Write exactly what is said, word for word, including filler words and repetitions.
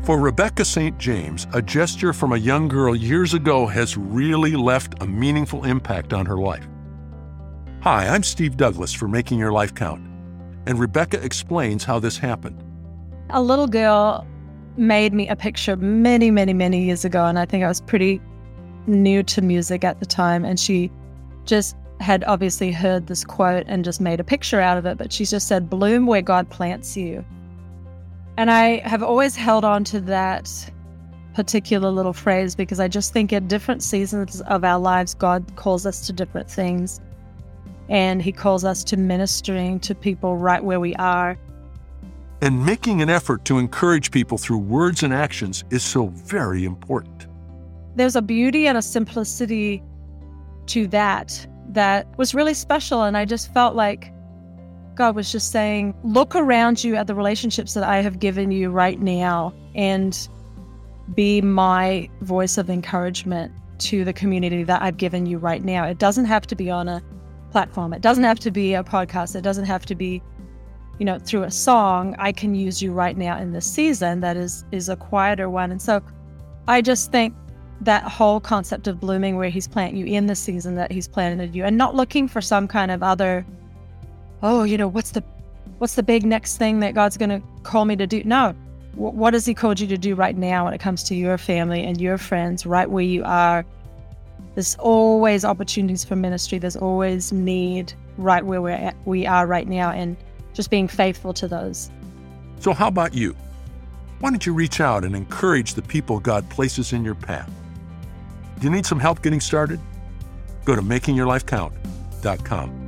For Rebecca Saint James, a gesture from a young girl years ago has really left a meaningful impact on her life. Hi, I'm Steve Douglas for Making Your Life Count, and Rebecca explains how this happened. A little girl made me a picture many, many, many years ago, and I think I was pretty new to music at the time, and she just had obviously heard this quote and just made a picture out of it, but she just said, "Bloom where God plants you." And I have always held on to that particular little phrase because I just think at different seasons of our lives, God calls us to different things. And he calls us to ministering to people right where we are. And making an effort to encourage people through words and actions is so very important. There's a beauty and a simplicity to that that was really special. And I just felt like God was just saying, look around you at the relationships that I have given you right now and be my voice of encouragement to the community that I've given you right now. It doesn't have to be on a platform. It doesn't have to be a podcast. It doesn't have to be, you know, through a song. I can use you right now in this season that is, is a quieter one. And so I just think that whole concept of blooming where he's planting you in the season that he's planted you and not looking for some kind of other, oh, you know, what's the what's the big next thing that God's going to call me to do? No. W- what has he called you to do right now when it comes to your family and your friends, right where you are? There's always opportunities for ministry. There's always need right where we're at, we are right now, and just being faithful to those. So how about you? Why don't you reach out and encourage the people God places in your path? Do you need some help getting started? Go to making your life count dot com.